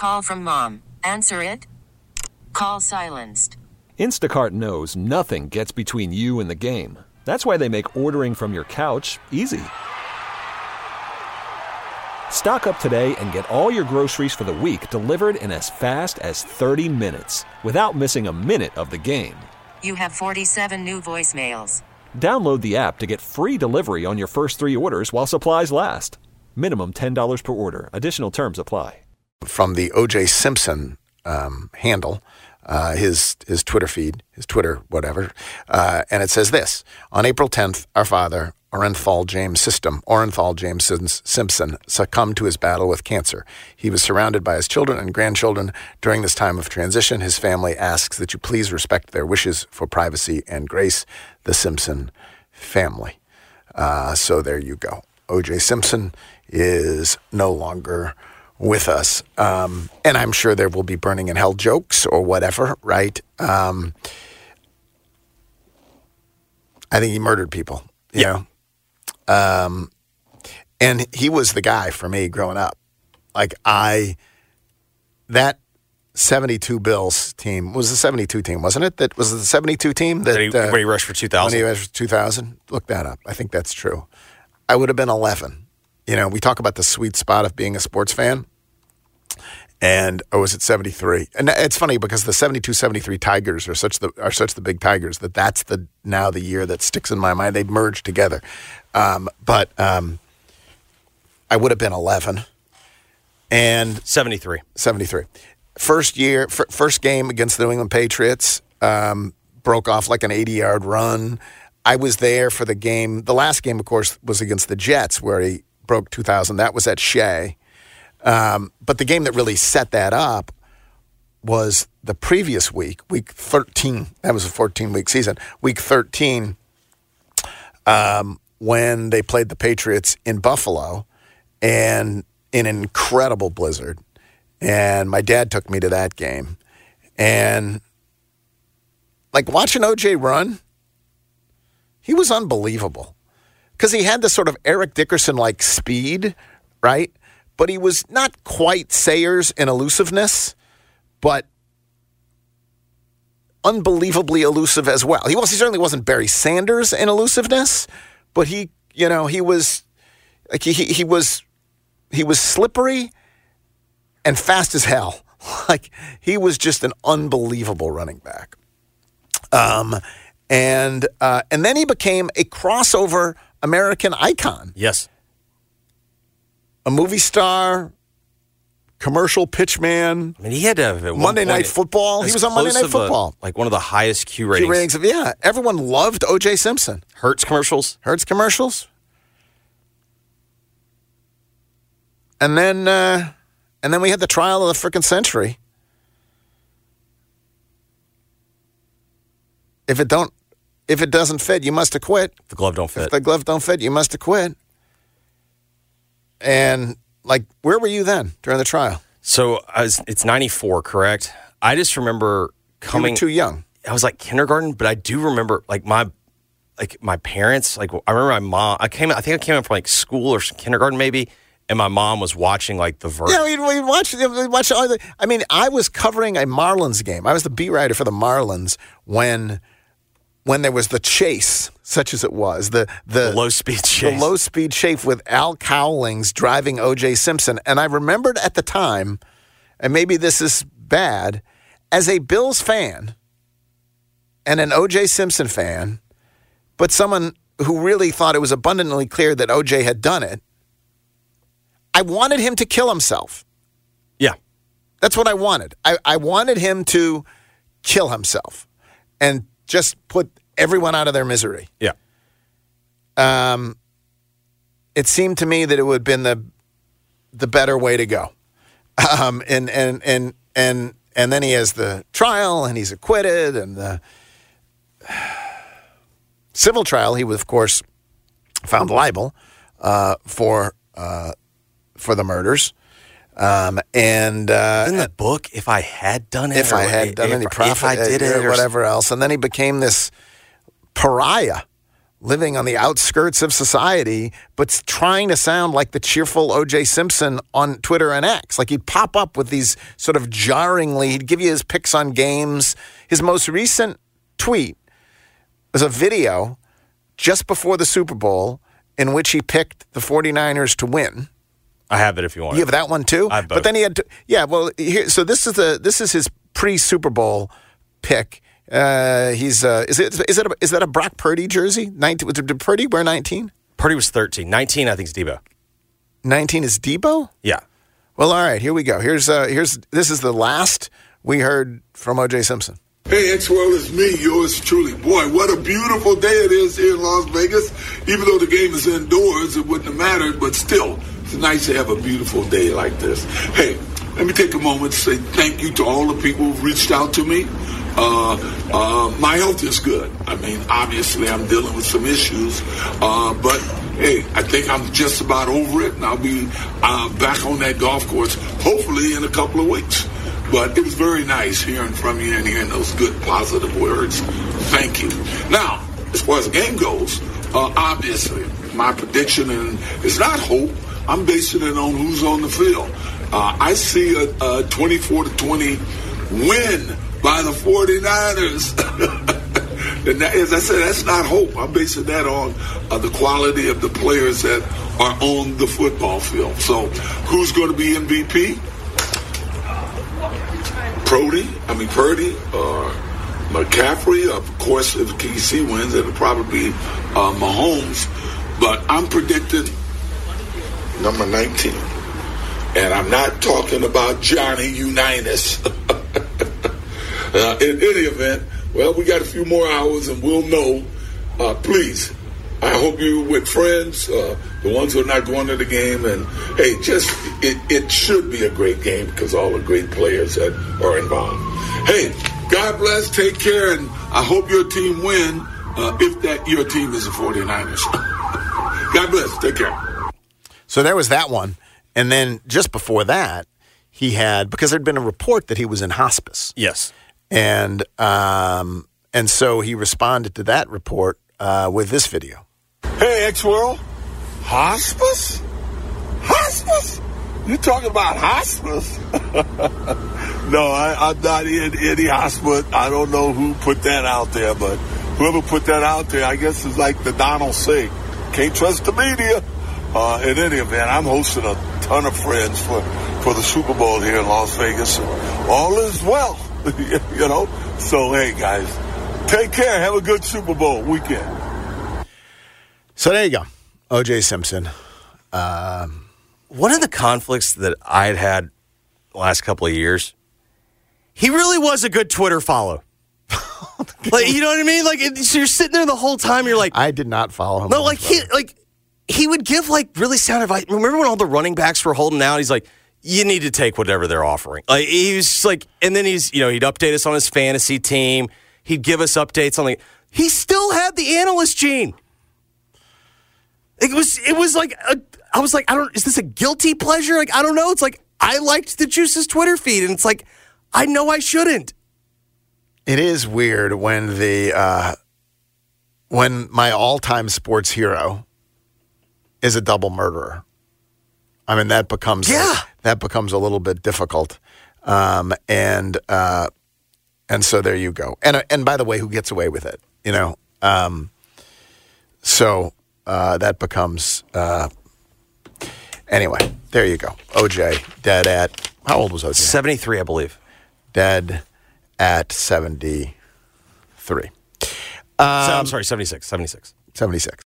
Call from mom. Answer it. Call silenced. Instacart knows nothing gets between you and the game. That's why they make ordering from your couch easy. Stock up today and get all your groceries for the week delivered in as fast as 30 minutes without missing a minute of the game. You have 47 new voicemails. Download the app to get free delivery on your first 3 orders while supplies last. Minimum $10 per order. Additional terms apply. From the O.J. Simpson handle, his Twitter feed, his Twitter whatever, and it says this: on April 10th, our father, Orenthal James Simpson, succumbed to his battle with cancer. He was surrounded by his children and grandchildren during this time of transition. His family asks that you please respect their wishes for privacy and grace. The Simpson family. So there you go. O.J. Simpson is no longer with us. And I'm sure there will be burning in hell jokes or whatever, right? I think he murdered people, you know? And he was the guy for me growing up. Like that 72 Bills team was the 72 team, wasn't it? That was the 72 team that when he rushed for 2,000. When he rushed for 2,000. Look that up. I think that's true. I would have been 11. You know, we talk about the sweet spot of being a sports fan. Or was it 73? And it's funny because the 72-73 Tigers are such the big Tigers that's now the year that sticks in my mind. They merged together. But I would have been 11. And 73. First game against the New England Patriots, broke off like an 80-yard run. I was there for the game. The last game, of course, was against the Jets where he broke 2,000. That was at Shea. But the game that really set that up was the previous week 13. That was a 14-week season. Week 13, when they played the Patriots in Buffalo and in an incredible blizzard. And my dad took me to that game. And like watching OJ run, he was unbelievable. Because he had this sort of Eric Dickerson-like speed, right? But he was not quite Sayers in elusiveness, but unbelievably elusive as well. He certainly wasn't Barry Sanders in elusiveness, but he was like he was slippery and fast as hell. Like he was just an unbelievable running back. And then he became a crossover American icon. Yes. A movie star, commercial pitchman. I mean, he had to have Monday Night Football. He was on Monday Night Football. Like one of the highest Q ratings. Yeah, everyone loved O.J. Simpson. Hertz commercials. And then we had the trial of the frickin' century. If it doesn't fit, you must have quit. If the glove don't fit. If the glove don't fit, you must have quit. And, like, where were you then during the trial? So, it's 94, correct? I just remember coming... You were too young. I was, like, kindergarten, but I do remember, like, my parents, like, I remember my mom... I think I came up from, like, school or kindergarten, maybe, and my mom was watching, like, the version. Yeah, we'd watch all the... I mean, I was covering a Marlins game. I was the beat writer for the Marlins when there was the chase, such as it was, the low-speed chase. The low-speed chase with Al Cowlings driving O.J. Simpson. And I remembered at the time, and maybe this is bad, as a Bills fan and an O.J. Simpson fan, but someone who really thought it was abundantly clear that O.J. had done it, I wanted him to kill himself. Yeah. That's what I wanted. I wanted him to kill himself and just put everyone out of their misery. Yeah. It seemed to me that it would have been the better way to go. And then he has the trial and he's acquitted, and the civil trial he was, of course, found liable for the murders. In the book, if I had done it, if I had done any profit, if I did it, or whatever else, and then he became this pariah, living on the outskirts of society, but trying to sound like the cheerful O.J. Simpson on Twitter and X. Like he'd pop up with these sort of jarringly, he'd give you his picks on games. His most recent tweet was a video just before the Super Bowl in which he picked the 49ers to win. I have it if you want. You have that one too? I have both. But then he had so this is his pre-Super Bowl pick. Is that a Brock Purdy jersey? 19, did Purdy wear 19? Purdy was 13. 19, I think, is Debo. 19 is Debo? Yeah. Well, all right, here we go. This is the last we heard from O.J. Simpson. Hey, X-World, it's me, yours truly. Boy, what a beautiful day it is here in Las Vegas. Even though the game is indoors, it wouldn't have mattered, but still, it's nice to have a beautiful day like this. Hey, let me take a moment to say thank you to all the people who've reached out to me. My health is good. I mean, obviously, I'm dealing with some issues, but hey, I think I'm just about over it, and I'll be back on that golf course, hopefully in a couple of weeks. But it was very nice hearing from you and hearing those good, positive words. Thank you. Now, as far as the game goes, obviously, my prediction, and it's not hope, I'm basing it on who's on the field. I see a 24-20 win by the 49ers. And that, as I said, that's not hope. I'm basing that on the quality of the players that are on the football field. So who's going to be MVP? Purdy, or McCaffrey. Of course, if KC wins, it'll probably be Mahomes. But I'm predicting number 19. And I'm not talking about Johnny Unitas. In any event, well, we got a few more hours and we'll know. Please, I hope you with friends, the ones who are not going to the game. And, hey, it should be a great game because all the great players that are involved. Hey, God bless, take care, and I hope your team win if your team is the 49ers. God bless, take care. So there was that one. And then just before that, he had, because there'd been a report that he was in hospice. Yes. And so he responded to that report with this video. Hey, X-World. Hospice? Hospice? You talking about hospice? No, I'm not in any hospice. I don't know who put that out there, but whoever put that out there, I guess is like the Donald say, can't trust the media. In any event, I'm hosting a ton of friends for the Super Bowl here in Las Vegas. All is well, you know. So, hey, guys, take care. Have a good Super Bowl weekend. So there you go. O.J. Simpson. One of the conflicts that I'd had the last couple of years, he really was a good Twitter follow. Like, you know what I mean? Like, so you're sitting there the whole time, you're like... I did not follow him. No, he would give, really sound advice. Remember when all the running backs were holding out? He's like, you need to take whatever they're offering. Like, he was just like, and then he'd update us on his fantasy team. He'd give us updates on he still had the analyst gene. It was like, I was like, is this a guilty pleasure? Like, I don't know. It's like, I liked the Juice's Twitter feed, and it's like, I know I shouldn't. It is weird when when my all-time sports hero is a double murderer. I mean, that becomes a little bit difficult, and so there you go. And by the way, who gets away with it? You know, so that becomes anyway. There you go. OJ dead at how old was OJ? 73, I believe. Dead at 73. I'm sorry, 76. 76.